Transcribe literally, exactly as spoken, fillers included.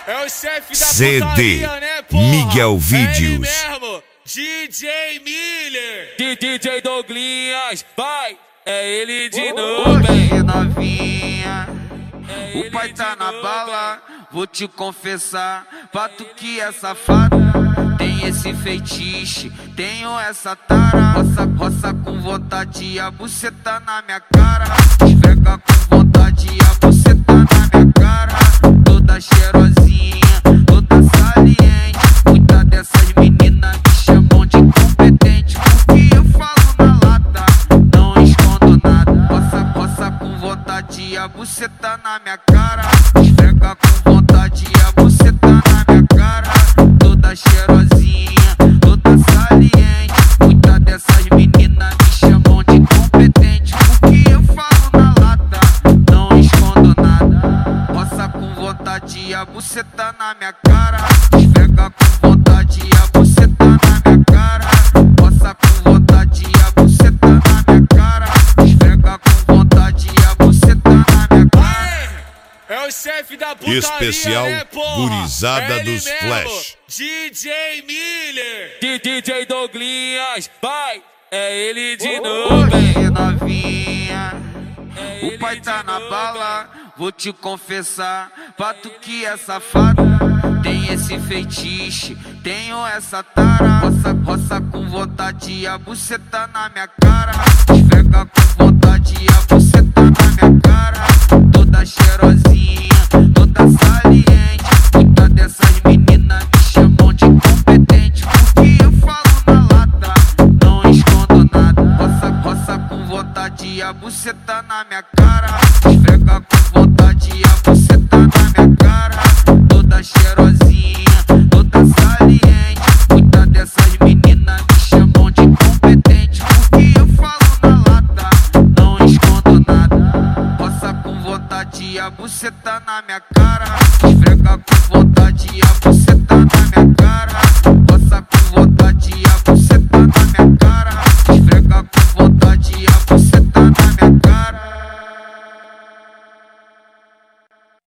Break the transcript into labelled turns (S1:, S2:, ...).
S1: É o chefe da
S2: C D
S1: putaria, né, porra?
S2: Miguel Vídeos.
S1: É ele mesmo, D J Miller.
S3: D J Douglinhas, vai, é ele de
S4: Ô,
S3: novo,
S4: Hoje
S3: hein?
S4: novinha,
S3: É
S4: o
S3: ele
S4: pai tá
S3: de
S4: na
S3: novo,
S4: bala. Vou te confessar, pato que é safada. Tem esse feitiço, tenho essa tara. Roça, roça com vontade, a buceta na minha cara. Esfrega com vontade, a buceta na minha cara. Toda cheirosinha, toda saliente. Muitas dessas meninas me chamam de competente, porque eu falo na lata, não escondo nada. Roça, roça com vontade, a buceta na minha cara. Esfrega com vontade, a buceta na minha cara. Toda cheirosinha, toda saliente. Muitas dessas meninas me chamam de competente, porque eu falo na lata, não escondo nada. Roça com vontade, a buceta na minha cara. Esfrega com vontade, a buceta na minha cara. Roça com vontade, a buceta na minha cara. Esfrega com vontade, a buceta na minha cara.
S1: É o chefe da putaria,
S2: Especial
S1: né, porra?
S2: Gurizada
S1: É ele
S2: dos
S1: mesmo,
S2: Flash.
S1: D J Miller.
S3: D J Douglinhas, vai, é ele de novo,
S4: Hoje
S3: hein?
S4: novinha,
S3: É
S4: o
S3: ele
S4: pai tá
S3: de
S4: na
S3: novo,
S4: bala. Vou te confessar, pato que é safada. Tem esse feitiço, tenho essa tara. Roça, roça com vontade, a buceta na minha cara. Esfrega com vontade, a buceta na minha cara. Toda cheirosinha, toda saliente. Muitas dessas meninas me chamam de competente, porque eu falo na lata, não escondo nada. Roça, roça com vontade, a buceta na minha cara. Esfrega com vontade, a buceta na minha cara. Toda cheirosinha, toda saliente. Muitas dessas meninas me chamam de competente, porque eu falo na lata, não escondo nada. Roça com vontade, a buceta na minha cara. Esfrega com vontade, a buceta na minha cara.